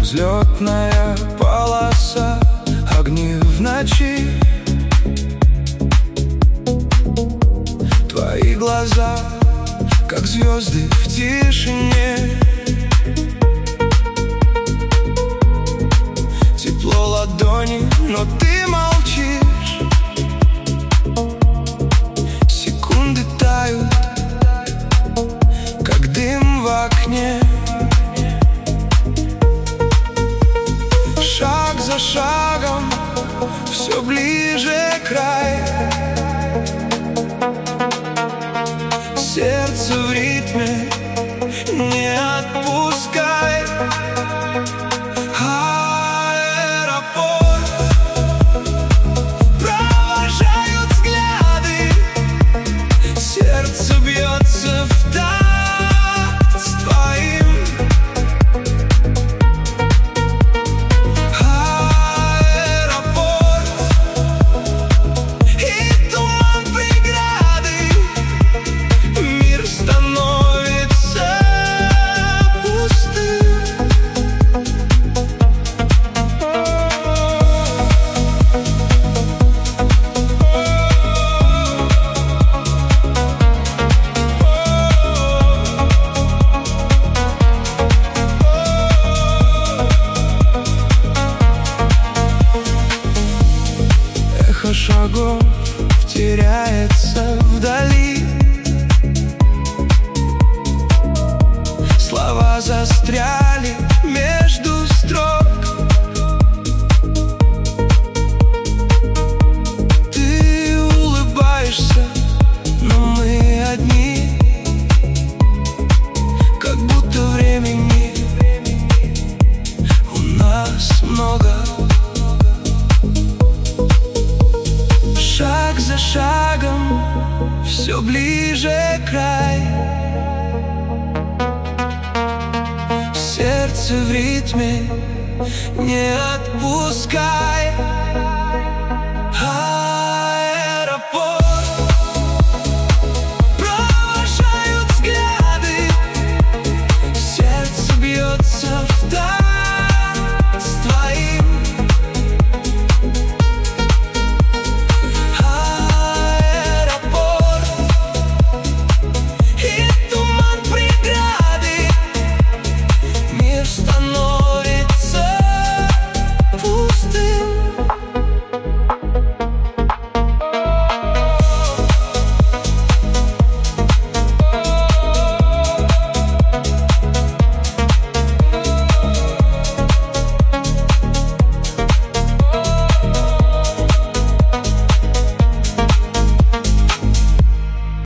взлетная полоса, огни в ночи. Твои глаза, как звезды в тишине. Тепло ладони, но ты молчишь. Секунды тают, как дым в окне. Шаг за шагом, все ближе край. Сердце в ритме, не отпускай. Аэропорт, провожают взгляды. Сердце бьется в такт с твоим. Аэропорт, и туман преграды. Мир становится пустым. Эхо шагов теряется вдали. Слова застряли между строк. Ты улыбаешься, но мы одни. Как будто времени у нас много. Шаг за шагом, все ближе край. Сердце в ритме, не отпускай.